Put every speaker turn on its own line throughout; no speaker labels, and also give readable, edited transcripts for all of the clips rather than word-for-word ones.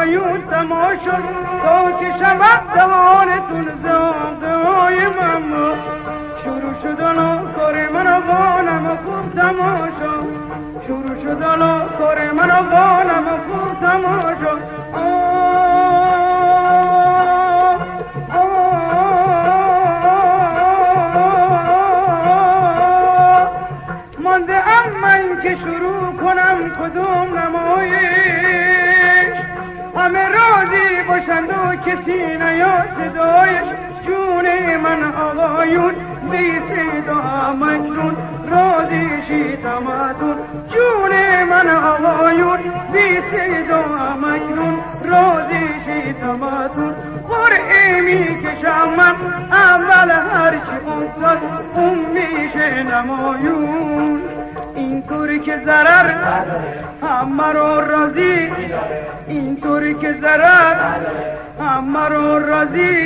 آقایون تماشا تا که شود دوانتون زاغهای من شروع شدن کار من آقانم خوب تماشا شروع شدن کار من آقانم خوب تماشا مانده من که شروع کنم کدوم نمایش همه راضی باشند و کسی نیا صدایش جون من آقایون بی صدا مجنون راضی شیطمتون جون من آقایون بی صدا مجنون راضی شیطمتون قرعه می کشم من اول هرچی افتاد اون میشه نمایون اینطوری که ضرر همه رو راضی اینطوری که ضرر همه رو راضی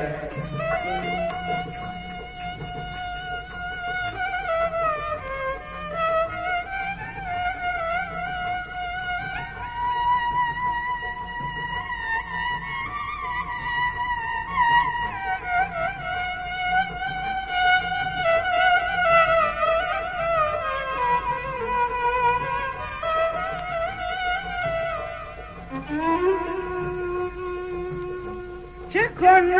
چه کنم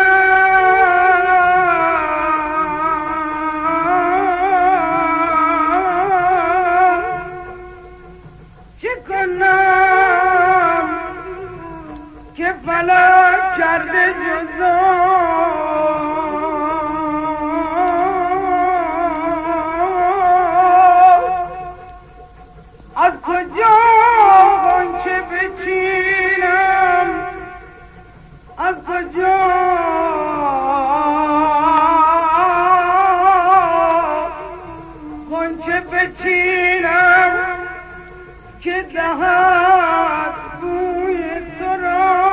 چه کنم که فلک کرده جزا از کجا غنچه بچینم از کجا غنچه بچینم که دهد بوی تو را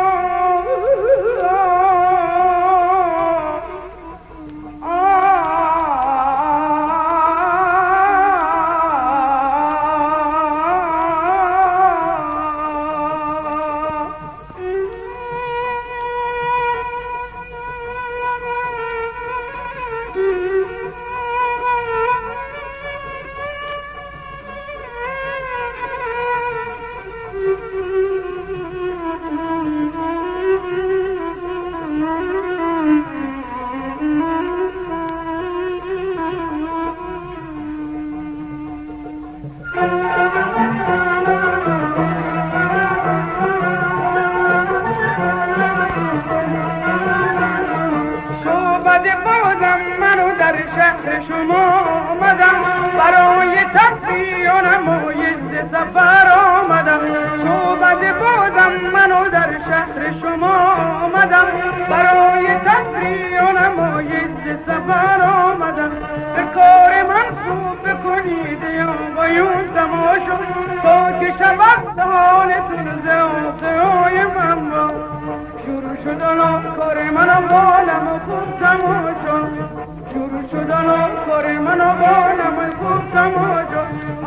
در شهر شما آمدم برای تفریح و نمایش سفر آمدم صحبت بودم منو در شهر شما آمدم برای تفریح و نمایش سفر آمدم به کار من خوب بکنید آقایون تماشا تا که شود دهانتون زاغهای من شروع شدن کار من آقانم خوب تماشا شروع شدن کار من آقانم خوب تماشا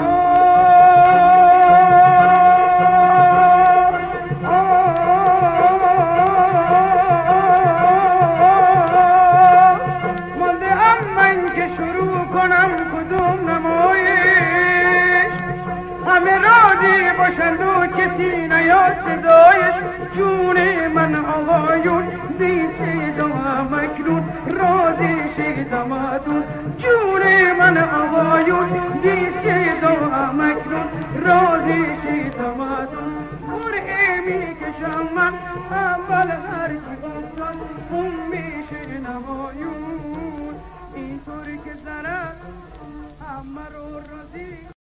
مانده من که شروع کنم کدوم نمایش همه راضی باشند و کسی نیا صدایش جون من آقایون بی صدا مکنون راضی شیطمتون جون من آقایون بی صدا مکنون راضی شیطمتون قرعه می کشم من اول هرچی افتاد اون میشه نمایون اینطوری که ضرر همه رو راضی